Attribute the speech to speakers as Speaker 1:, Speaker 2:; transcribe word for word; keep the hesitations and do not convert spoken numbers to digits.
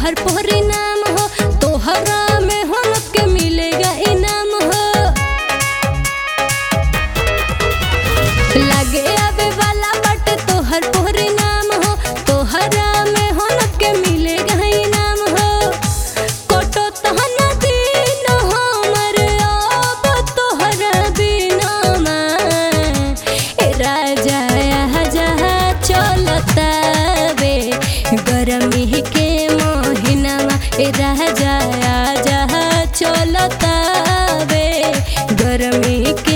Speaker 1: तोहर परिणाम हो, तोहरा में होनत के मिलेगा इनाम हो। लागे आवे वाला बट तोहर परिणाम हो, तोहरा में होनत के मिलेगा इनाम हो। कोटो तहन दिन हमर अब तोहरा बिना में ए राजा जहा चलता बे गरमी के महीनावा ए राजा जहा चलता बे गरमी के